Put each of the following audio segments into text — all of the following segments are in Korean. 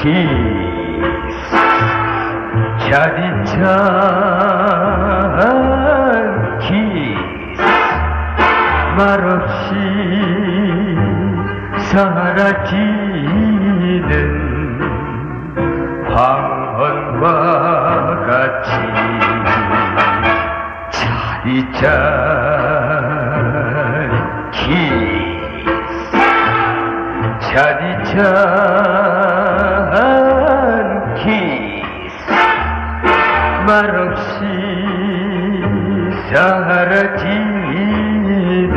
키스 차디찬 키스 말없이 사라지는 황혼과 같이 차디찬 키스 차디찬 키스 말없이 사라지는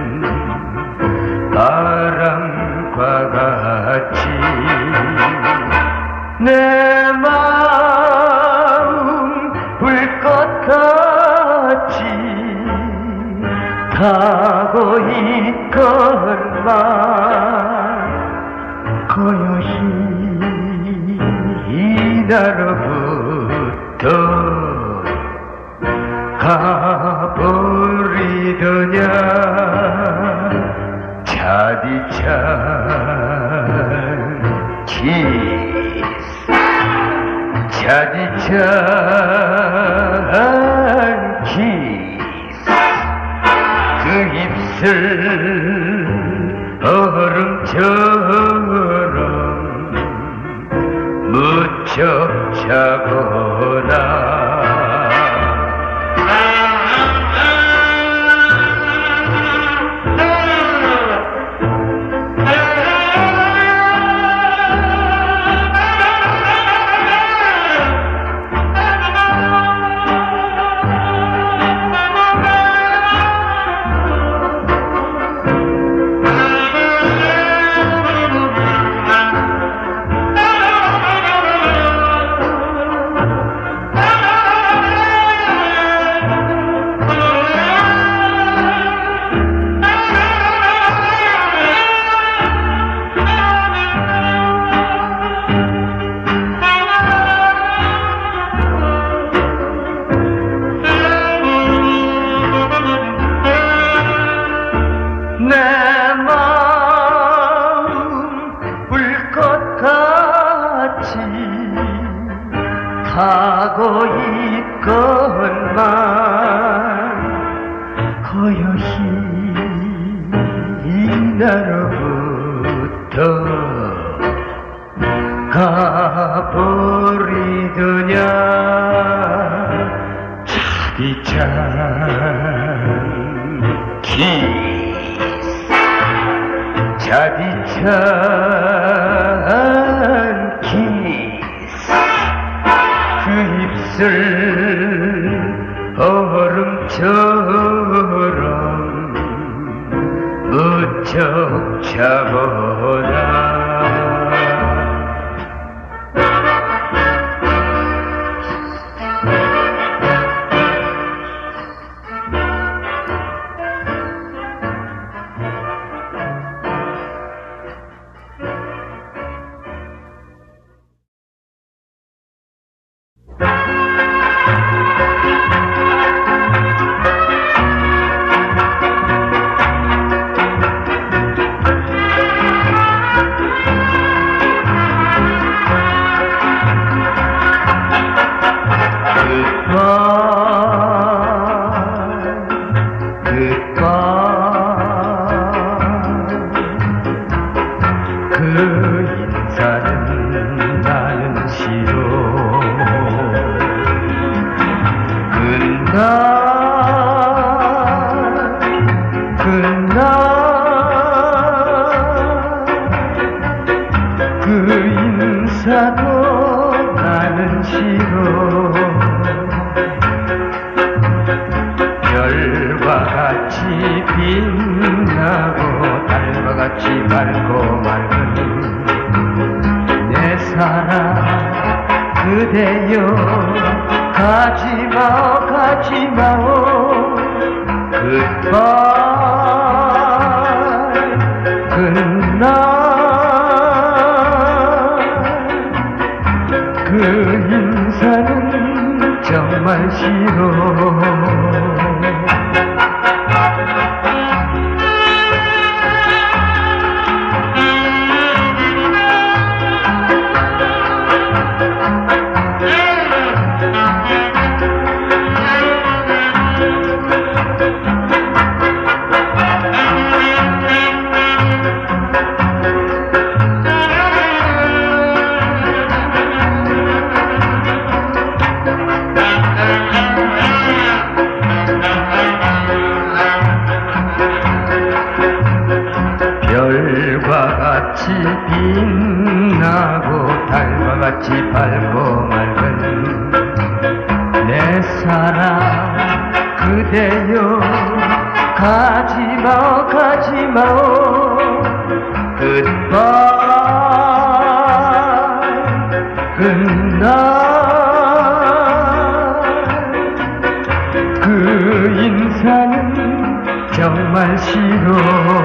바람과 같이 내 마음 불꽃 같이 타고 있건만 고요히 나로부터 가버리더냐 차디찬 키스 차디찬 키스 그 입술 얼음처럼 무척 차거라 하고 있건만 고요히 나로부터 가버리더냐 차디찬 키스 차디찬 키스 그 입술 얼음처럼 무척 차거라 인사도 나는 싫어 별과 같이 빛나고 달과 같이 맑고 맑은 내 사랑 그대여 가지마오 가지마오 굿바이 굿나잇 그 인사는 정말 싫어 바람같이 밝고 맑은 내 사랑 그대여 가지마오 가지마오 Goodbye Goodnight 그 인사는 정말 싫어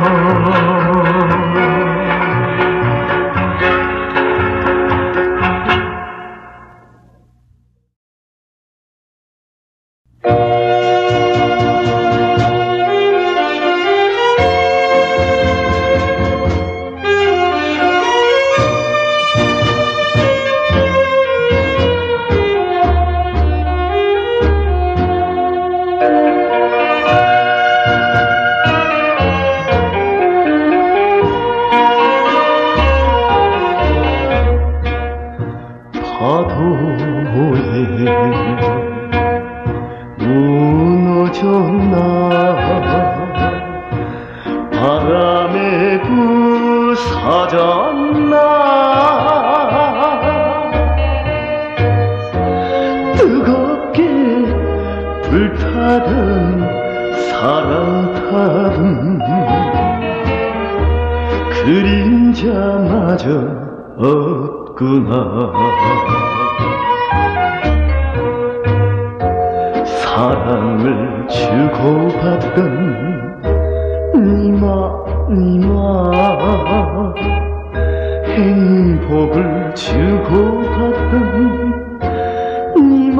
바람에 부서졌나 뜨겁게 불타던 사랑 타던 그림자마저 없구나 사랑을 주고받던 니마 행복을 주고받던 니마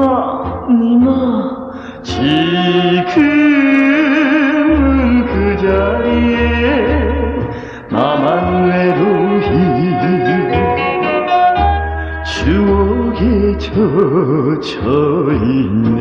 지금은 그 자리에 나만 외로이 추억에 젖어있네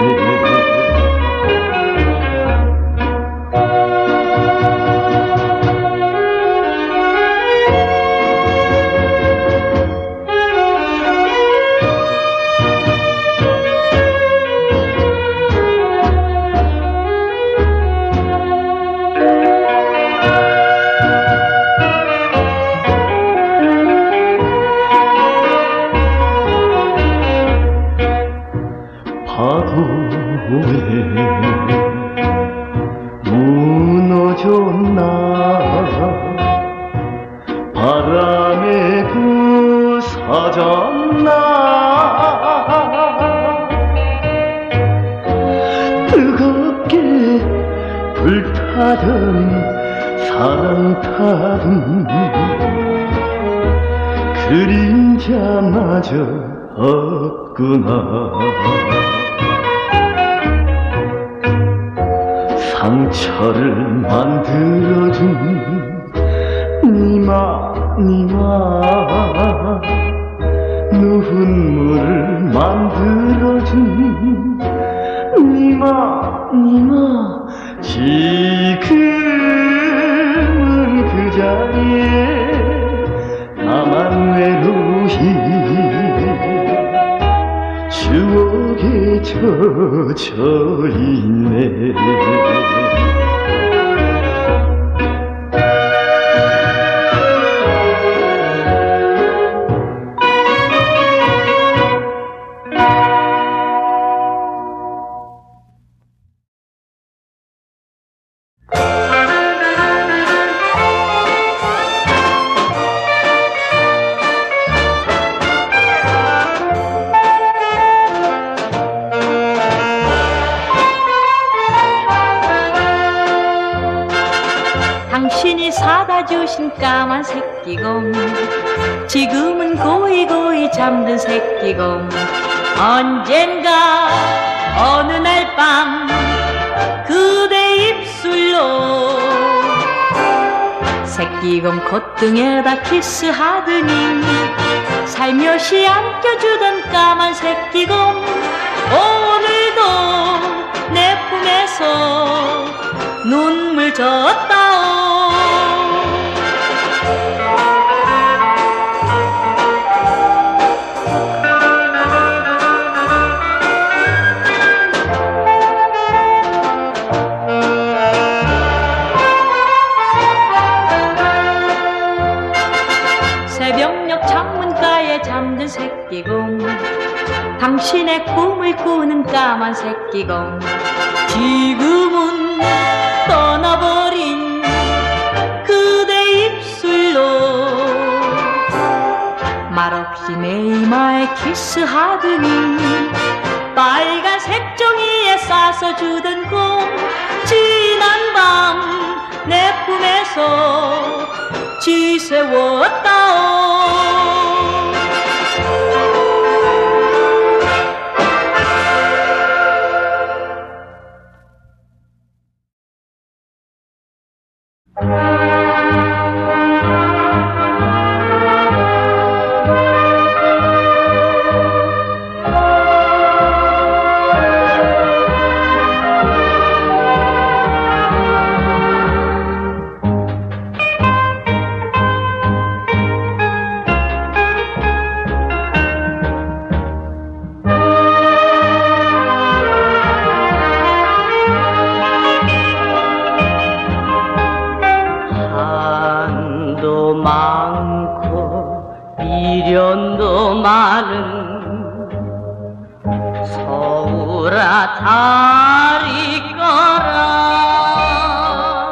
파도에 무너졌나 바람에 부서졌나 뜨겁게 불타던 사랑 타던 그림자마저 없구나 상처를 만들어준 니마 눈물을 만들어준 니마 지금은 그 자리에 나만 외로이 추억에 젖어있네 당신이 사다 주신 까만 새끼곰 지금은 고이고이 잠든 새끼곰 언젠가 어느 날 밤 그대 입술로 새끼곰 콧등에다 키스하더니 살며시 안겨주던 까만 새끼곰 오늘도 내 품에서 눈물 졌다오 새벽녘 창문까지 귓가에 잠든 새끼곰 당신의 꿈을 꾸는 까만 새끼곰 지금은 떠나버린 그대 입술로 말없이 내 이마에 키스하더니 빨간색 종이에 싸서 주던 꿈 지난 밤 내 품에서 지새웠다오 미련도 많은 서울아 다리 꺼라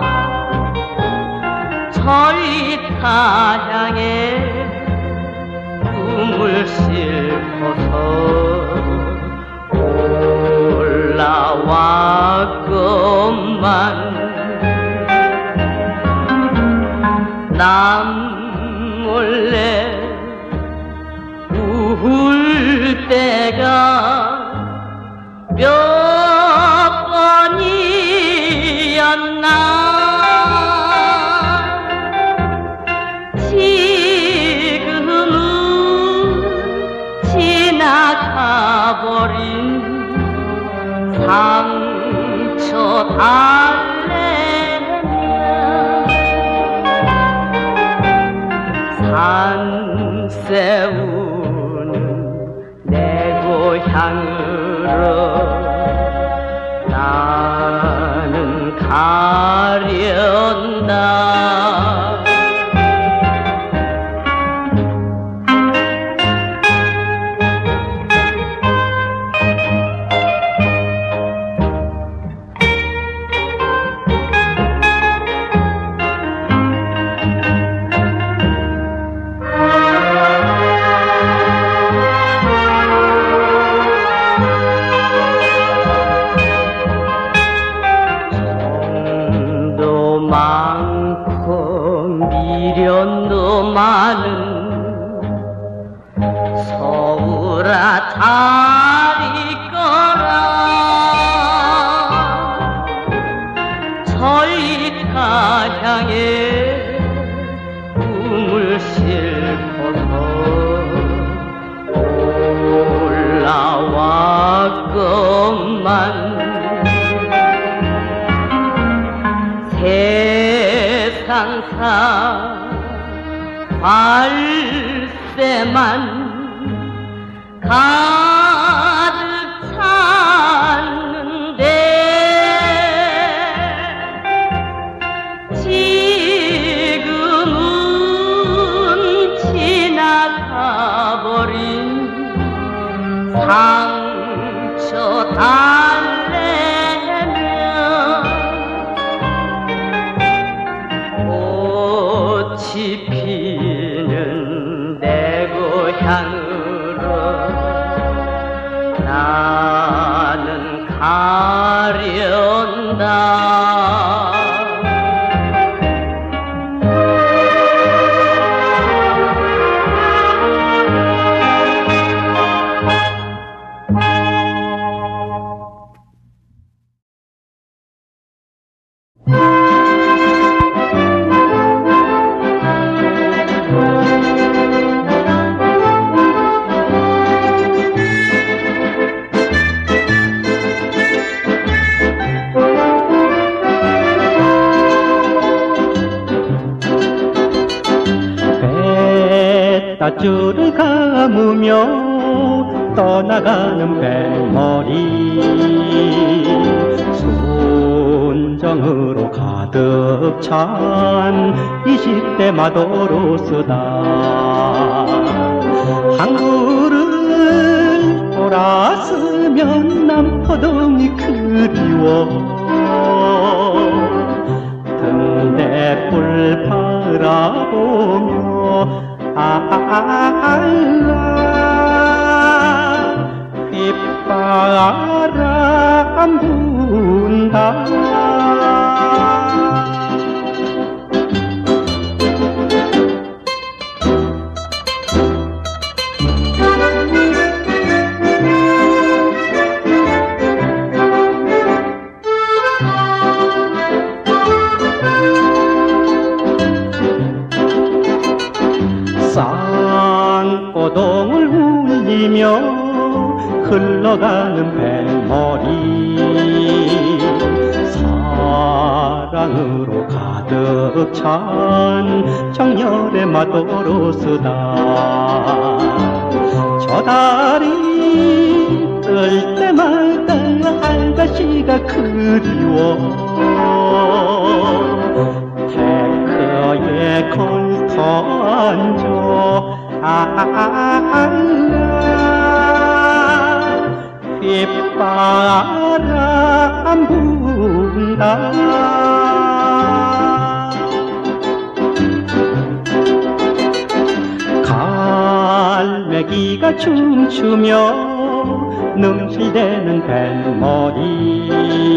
저리 타향에 꿈을 싣고서 올라왔건만 남 몰래 울 때가 몇 번이었나 지금은 지나가버린 상처 달래며 산새우 고향으로 나는 가련다 미련도 많은 서울아 다리 꺼라 저리 타향에 꿈을 싣고서 올라왔건만 세상사 발세만 가득 찼는데 지금은 지나가버린 상처 달래며 꽃이 피는 내 고향으로 나는 가련다 밧줄을 감으며 떠나가는 뱃머리 순정으로 가득 찬 20대 마도로스다 호동이 그리워 등대불 바라보며 빗바람 분다. 쌍꼬동을 울리며 흘러가는 뱃머리 사랑으로 가득 찬 정열의 마도로스다. 저 달이 뜰 때마다 아가씨가 그리워 테크에 걸터 앉아 빗바람 분다. 갈매기가 춤추며 능실대는 뱃머리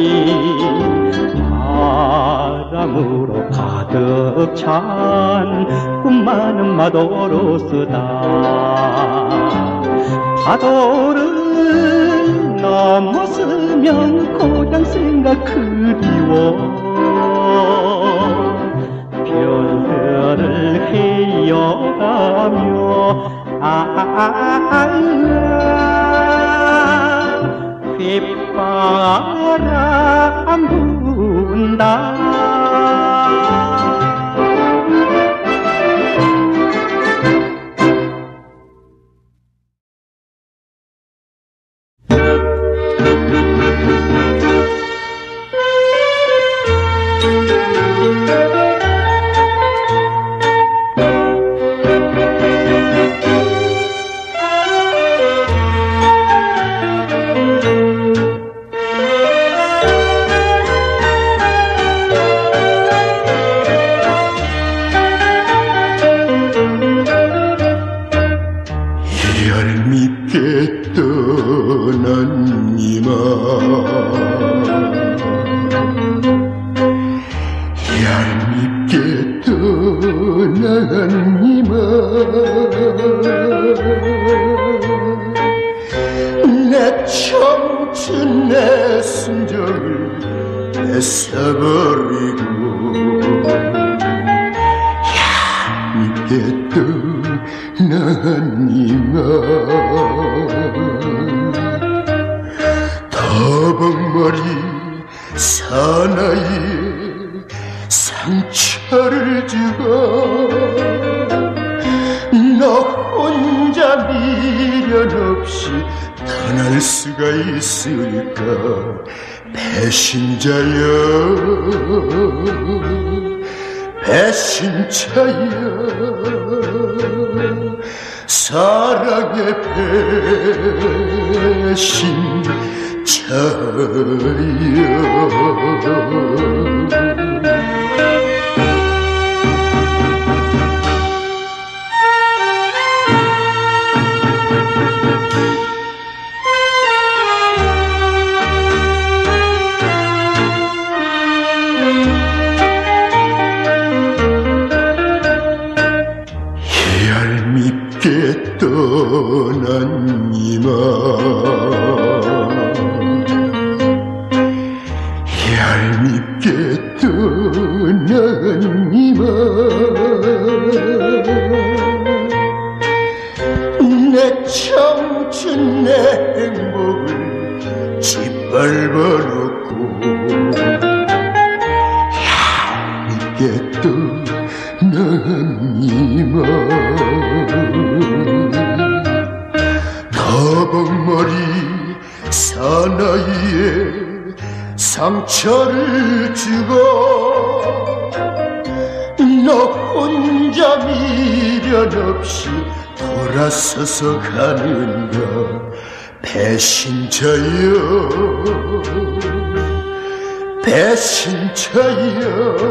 바람으로 가득 찬 꿈 많은 마도로스다. 파도를 넘었으면 고향 생각 그리워 별들을 헤어가며 빗바람 분다. 얄밉게 떠난 이마 얄밉게 떠난 이마 내 청춘 내 순정을 뺏어버리고 얄밉게 떠난 이마 더벅머리 사나이에 상처를 주고 너 혼자 미련 없이 떠날 수가 있을까. 배신자여 배신자여 사랑의 배신자여 얄밉게 떠난 이마 얄밉게 떠난 이마 내 청춘 내 행복을 짓밟아놓고 얄밉게 떠난 이마 더벅머리 사나이에 상처를 주고 너 혼자 미련 없이 돌아서서 가는가. 배신자여 배신자여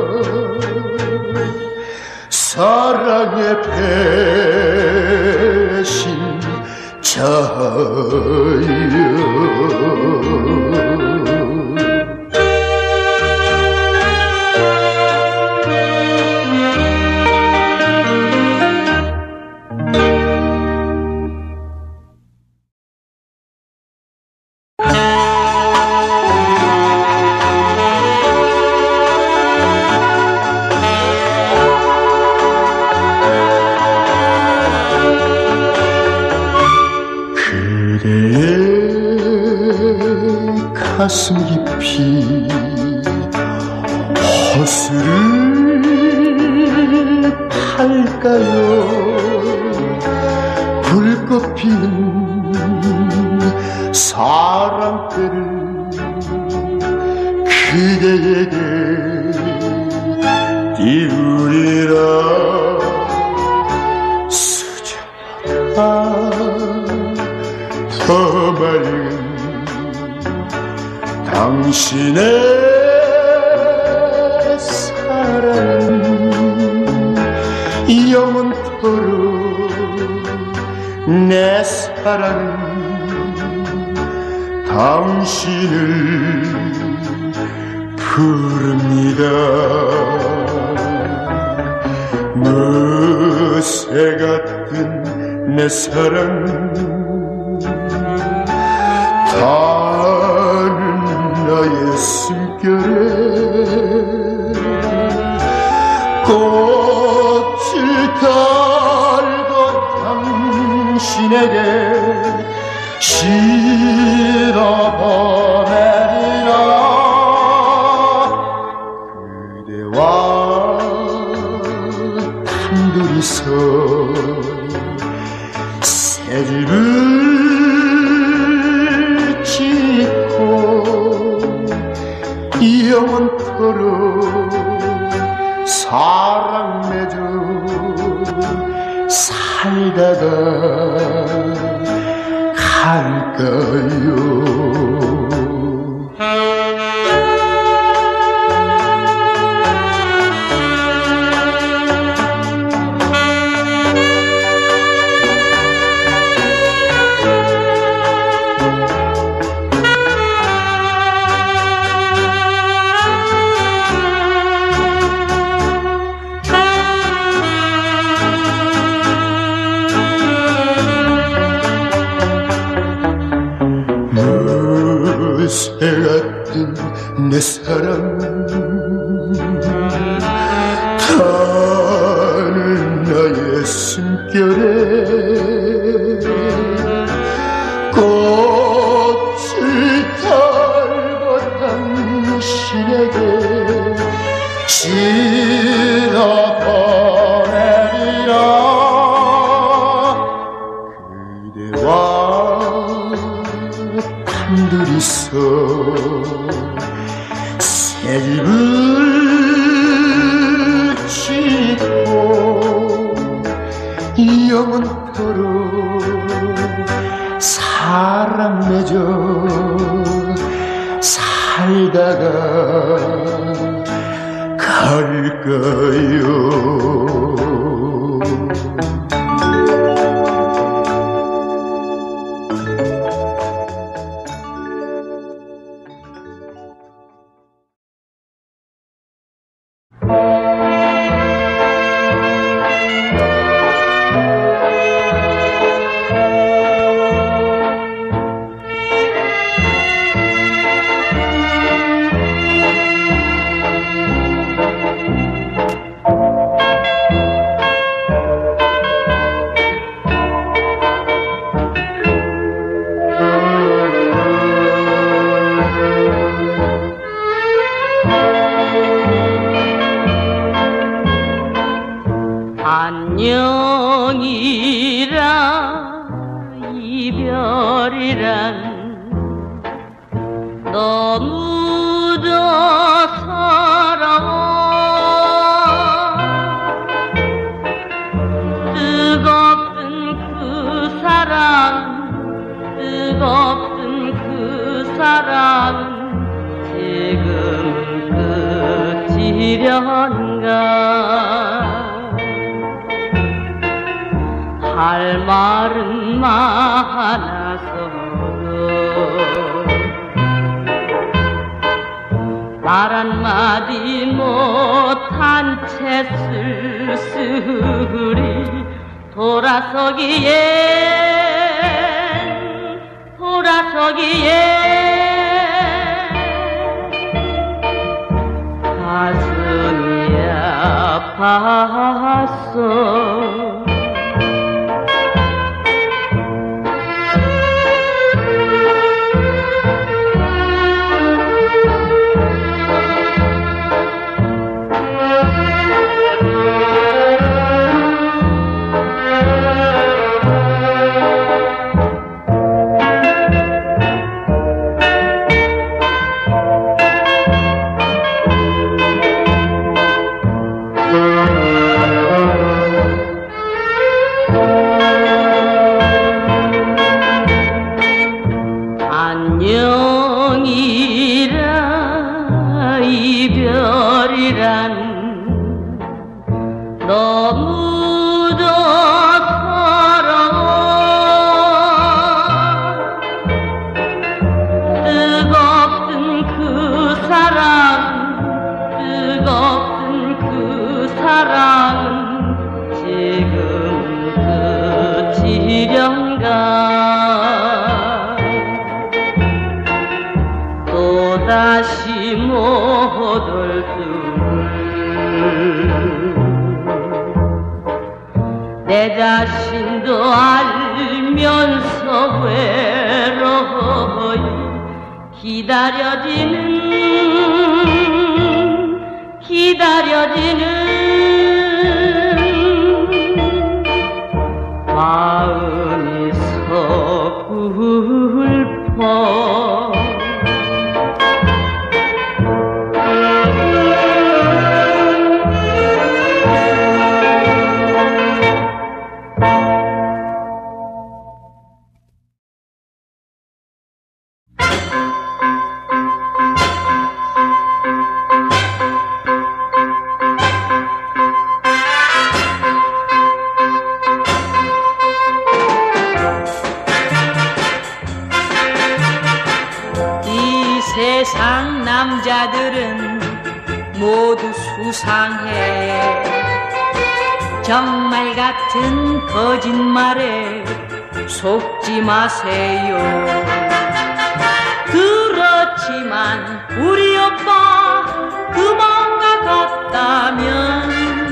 사랑의 배신자여 가슴 깊이 호수를 팔까요 불꽃 피는 사랑대를 그대에게 띄우리라 수정아 더 맑은 당신의 사랑은 영원토록 내 사랑은 당신을 부릅니다 무쇠 같은 내 사랑은 나의 숨결에 꽃을 달고 당신에게 실어보내리라 그대와 단둘이서 새집을 영원토록 사랑 맺어 살다가 갈까요 새 같은 내 사랑 타는 나의 숨결에 꽃을 달고 당신에게 실어보내리라 그대와 단둘이서 새집을 짓고 영원토록 사랑 맺어 살다가 갈까요 안녕이란 이별이란 너무도 서러워 뜨겁던 그 사랑 뜨거운 뜨겁던 그 사랑은 지금 끝이련가. 할 말은 많아서도 말 한마디 못한 채 쓸쓸히 돌아서기엔 가슴이 아팠어. 안녕이라 이별이란 너무도 서러워. 뜨겁던 그 사랑은 지금 끝이련가. 또다시 못 올 줄 내 자신도 알면서 외로이 기다려지는 마음이 서글퍼. 세상 남자들은 모두 수상해. 정말 같은 거짓말에 속지 마세요. 그렇지만 우리 오빠 그 마음과 같다면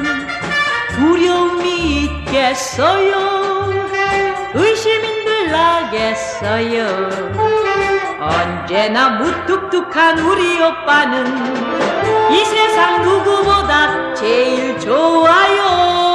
두려움이 있겠어요? 의심인들 나겠어요? 언제나 무뚝뚝한 우리 오빠는 이 세상 누구보다 제일 좋아요.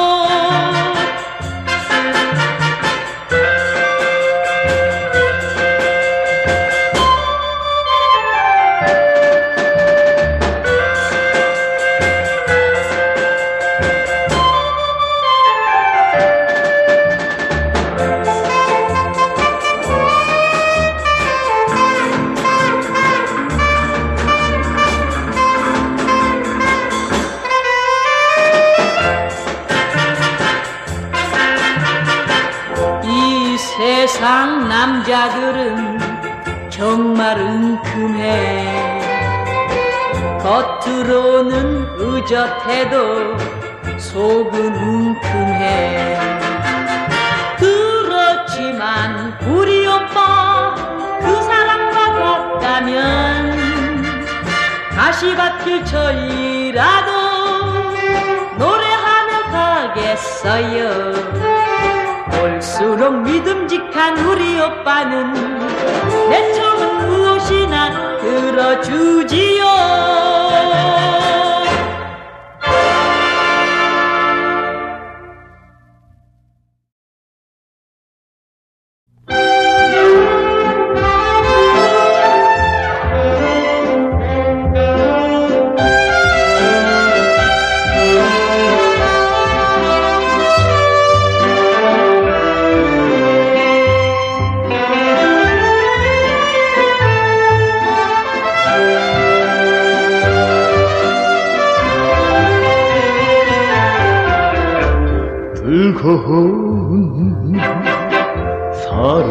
세상 남자들은 정말 은큼해. 겉으로는 의젓해도 속은 웅큼해. 그렇지만 우리 오빠 그 사람과 같다면 가시밭길처이라도 노래하며 가겠어요. 올수록 믿음직한 우리 오빠는 내 청은 무엇이나 들어주지요.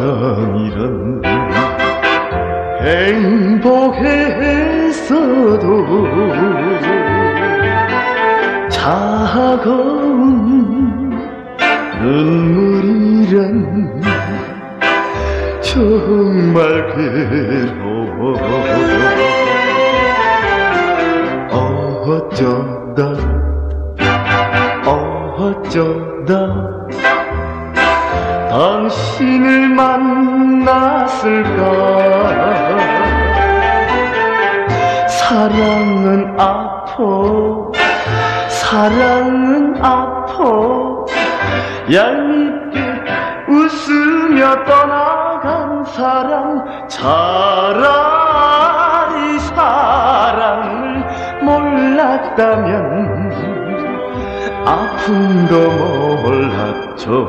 사랑이란 행복했어도 차가운 눈물이란 정말 괴로워. 어쩌다 당신을 만났을까. 사랑은 아파 얄밉게 웃으며 떠나간 사람. 차라리 사랑을 몰랐다면 아픔도 몰랐죠.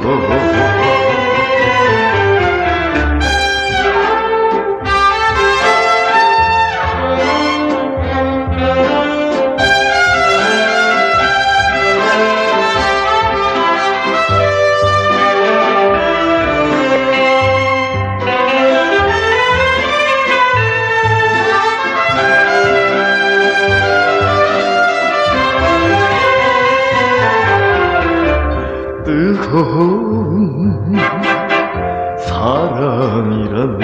뜨거운 사랑이란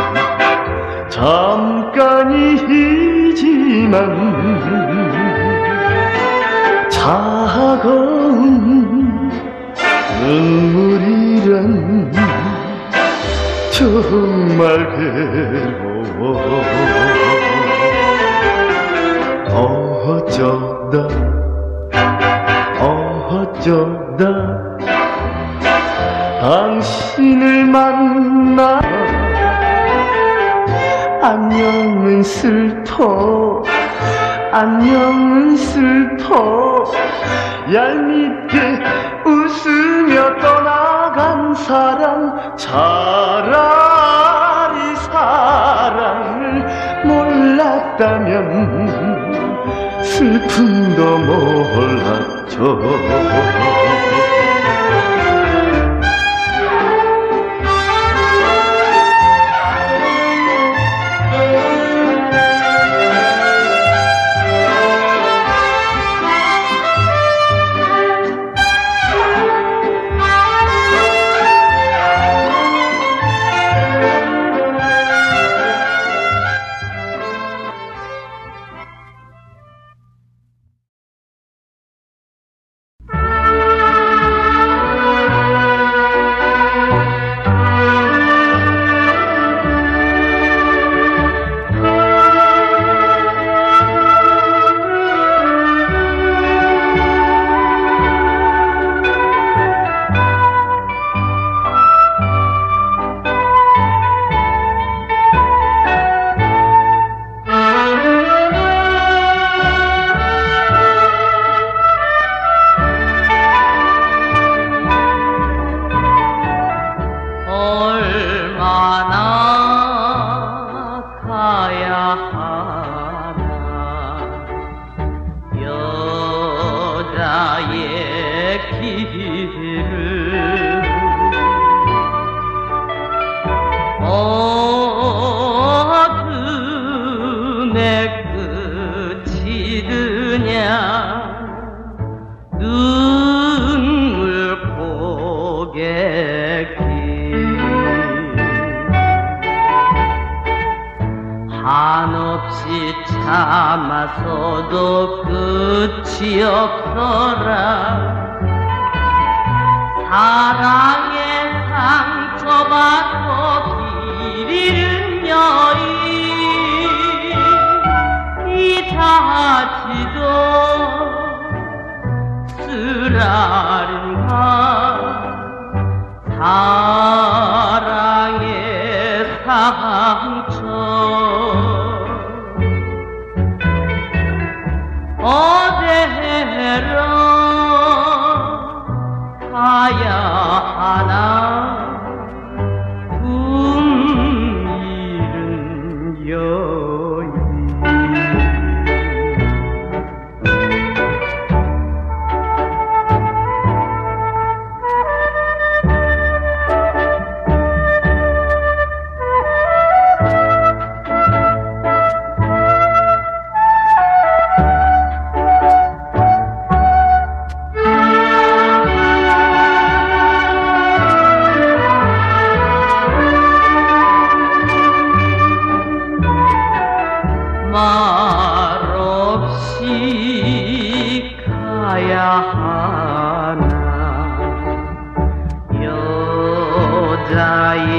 잠깐이지만 차가운 눈물이란 정말 괴로워. 어쩌다 당신을 만나. 안녕은 슬퍼 얄밉게 웃으며 떠나간 사람. 차라리 사랑을 몰랐다면 슬픔도 몰랐죠. 한없이 참아서도 끝이 없더라. 사랑에 상처받고 길 잃은 여인 이 자치도 쓰라린가. 사랑의 상처 어디로 가야 하나.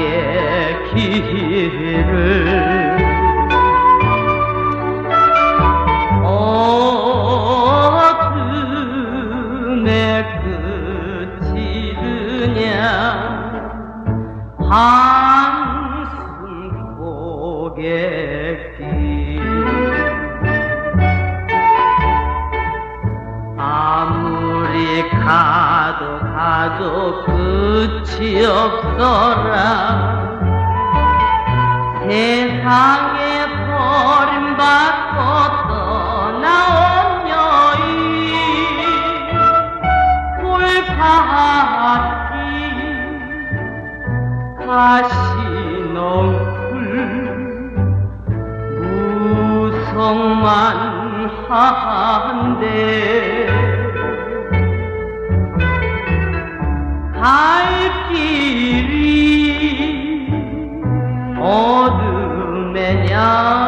길을 어둠에 끝이 드냐 한숨 고갯길 아무리 가도 끝이 없어라 세상에 버림받고 떠나온 여인 돌파기 가시넝쿨 무성만 한데 갈 길이 어둠에냐